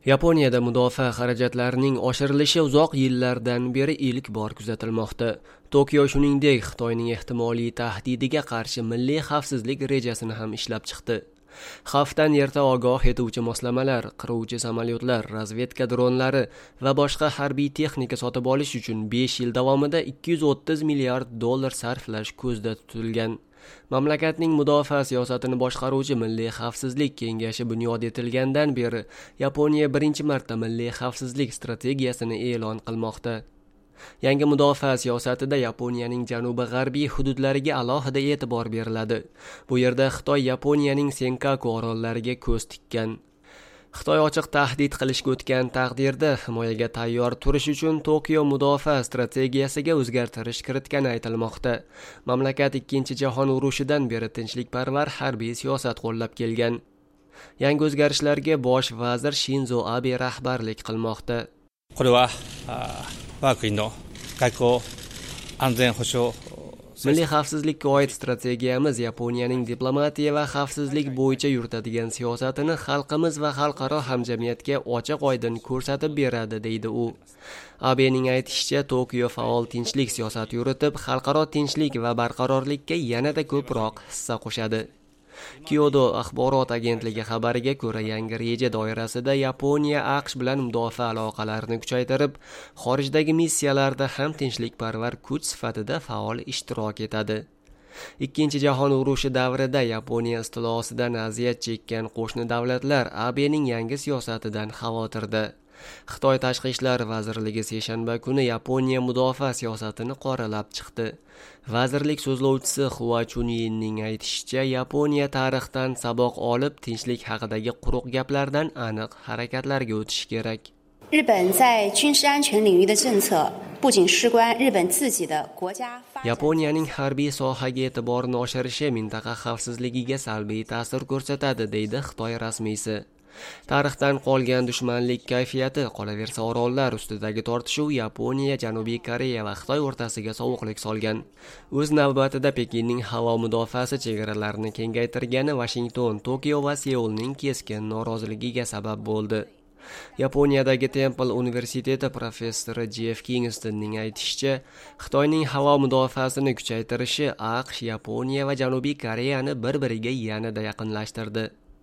Yaponiyada mudofaa xarajatlarining oshirilishi uzoq yillardan beri ilk bor kuzatilmoqda. Tokio shuningdek Xitoyning ehtimoliy tahdidiga qarshi milliy xavfsizlik rejasini ham ishlab chiqdi. Xavfdan erta ogoh etuvchi moslamalar, qiruvchi samolyotlar, razvedka dronlari va boshqa harbiy texnika sotib olish uchun 5 yil davomida $230 milliard sarflash ko'zda tutilgan. Mamlakatning mudofaa siyosatini boshqaruvchi Milliy xavfsizlik kengashi bunyod etilgandan beri Yaponiya birinchi marta milliy xavfsizlik strategiyasini e'lon qilmoqda. Yangi mudofaa siyosatida Yaponiyaning janubi-g'arbiy hududlariga alohida e'tibor beriladi. Bu yerda Xitoy Yaponiyaning Senkaku orollariga ko'z tikkan. Xitoy ochiq tahdid qilishga o'tgan taqdirda himoyaga tayyor turish uchun Tokio mudofaa strategiyasiga o'zgartirish kiritgani aytilmoqda. Mamlakat Ikkinchi jahon urushidan beri tinchlikparvar harbiy siyosat qo'llab kelgan. Yangi o'zgarishlarga bosh vazir Shinzo Abe rahbarlik qilmoqda. これは我が国の外交安全保障 Milliy xavfsizlikka oid strategiyamiz Yaponiyaning diplomatiya va xavfsizlik bo'yicha yuritadigan siyosatini xalqimiz va xalqaro hamjamiyatga ochiq-oydin ko'rsatib beradi, deydi u. Abening aytishicha, Tokio faol tinchlik siyosati yuritib, xalqaro tinchlik va barqarorlikka yanada ko'proq hissa qo'shadi. Kyodo axborot agentligi xabariga ko'ra, yangi reja doirasida Yaponiya AQSh bilan mudofaa aloqalarini kuchaytirib, xorijdagi missiyalarda ham tinchlikparvar kuch sifatida faol ishtirok etadi. Ikkinchi jahon urushi davrida Yaponiya istilosidan aziyat chekkan qo'shni davlatlar Abening yangi siyosatidan xavotirda. Xitoy Tashqi ishlar vazirligi seshanba kuni Yaponiya mudofaa siyosatini qoralab chiqdi. Vazirlik so'zlovchisi Hua Chunyinning aytishicha, Yaponiya tarixdan saboq olib, tinchlik haqidagi quruq gaplardan aniq harakatlarga o'tish kerak. 日本在军事安全领域的政策不仅事关日本自己的国家发展。 Yaponiyaning harbiy sohaga e'tiborini oshirishi mintaqa xavfsizligiga salbiy ta'sir ko'rsatadi, deydi Xitoy rasmiysi. Tarixdan qolgan dushmanlik kayfiyati, qolaversa orollar ustidagi tortishuv Yaponiya, Janubiy Koreya va Xitoy o'rtasiga sovuqlik solgan. O'z navbatida Pekinning havo mudofaasi chegaralarini kengaytirgani Washington, Tokio va Seulning keskin noroziligiga sabab bo'ldi. Yaponiyadagi Temple universiteti professori Jeff Kingstonning aytishicha, Xitoyning havo mudofaasini kuchaytirishi AQSh, Yaponiya va Janubiy Koreyani bir-biriga yanada yaqinlashtirdi.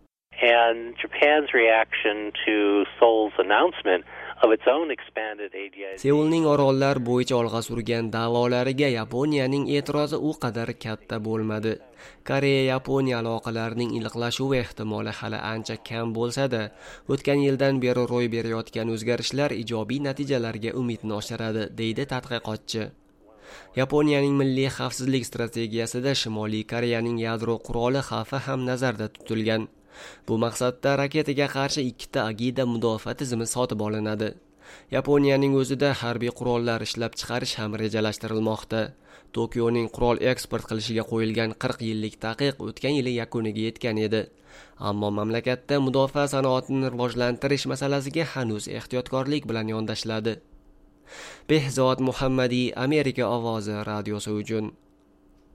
And Japan's reaction to Seoul's announcement of its own expanded ADIZ. Seulning orollar bo'yicha olg'a surgan da'volariga Yaponiyaning e'tirozi u qadar katta bo'lmadi. Koreya-Yaponiya aloqalarining iliqlashuvi ehtimoli hali ancha kam bo'lsa-da, o'tgan yildan beri ro'y berayotgan o'zgarishlar ijobiy natijalarga umidni oshiradi, deydi tadqiqotchi. Yaponiyaning milliy xavfsizlik strategiyasida Shimoliy Koreyaning yadro quroli xavfi ham nazarda tutilgan. Bu maqsadda raketaga qarshi 2 ta Agida mudofaa tizimi sotib olinadi. Yaponiyaning o'zida harbiy qurollar ishlab chiqarish ham rejalashtirilmoqda. Tokioning qurol eksport qilishiga qo'yilgan 40 yillik taqiq o'tgan yili yakuniga yetgan edi. Ammo mamlakatda mudofaa sanoatini rivojlantirish masalasiga hanuz ehtiyotkorlik bilan yondashiladi. Behzod Muhammadiy, Amerika ovozi radiosi uchun